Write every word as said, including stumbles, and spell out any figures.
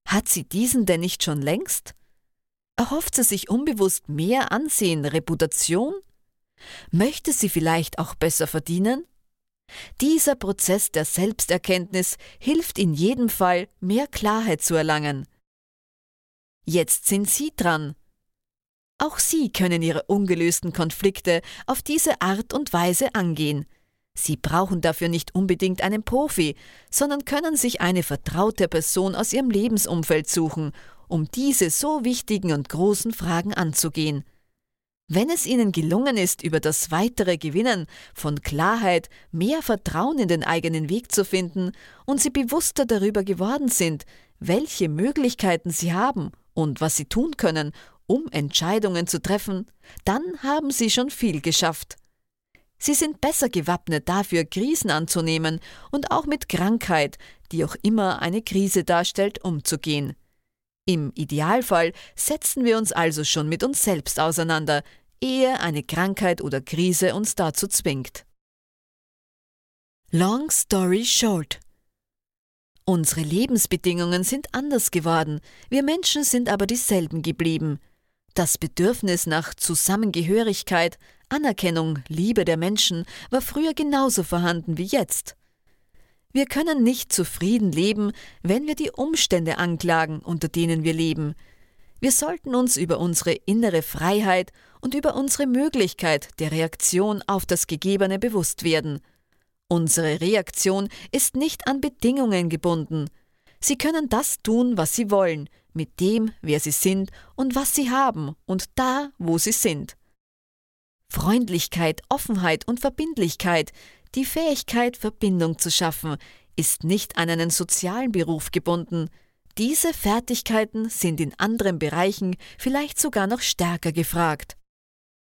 Hat sie diesen denn nicht schon längst? Erhofft sie sich unbewusst mehr Ansehen, Reputation? Möchte sie vielleicht auch besser verdienen? Dieser Prozess der Selbsterkenntnis hilft in jedem Fall, mehr Klarheit zu erlangen. Jetzt sind Sie dran. Auch Sie können Ihre ungelösten Konflikte auf diese Art und Weise angehen. Sie brauchen dafür nicht unbedingt einen Profi, sondern können sich eine vertraute Person aus Ihrem Lebensumfeld suchen, um diese so wichtigen und großen Fragen anzugehen. Wenn es Ihnen gelungen ist, über das weitere Gewinnen von Klarheit mehr Vertrauen in den eigenen Weg zu finden und Sie bewusster darüber geworden sind, welche Möglichkeiten Sie haben und was Sie tun können, um Entscheidungen zu treffen, dann haben Sie schon viel geschafft. Sie sind besser gewappnet dafür, Krisen anzunehmen und auch mit Krankheit, die auch immer eine Krise darstellt, umzugehen. Im Idealfall setzen wir uns also schon mit uns selbst auseinander, ehe eine Krankheit oder Krise uns dazu zwingt. Long story short. Unsere Lebensbedingungen sind anders geworden, wir Menschen sind aber dieselben geblieben. Das Bedürfnis nach Zusammengehörigkeit, Anerkennung, Liebe der Menschen war früher genauso vorhanden wie jetzt. Wir können nicht zufrieden leben, wenn wir die Umstände anklagen, unter denen wir leben. Wir sollten uns über unsere innere Freiheit und über unsere Möglichkeit der Reaktion auf das Gegebene bewusst werden. Unsere Reaktion ist nicht an Bedingungen gebunden. Sie können das tun, was Sie wollen, mit dem, wer Sie sind und was Sie haben und da, wo Sie sind. Freundlichkeit, Offenheit und Verbindlichkeit, die Fähigkeit, Verbindung zu schaffen, ist nicht an einen sozialen Beruf gebunden. Diese Fertigkeiten sind in anderen Bereichen vielleicht sogar noch stärker gefragt.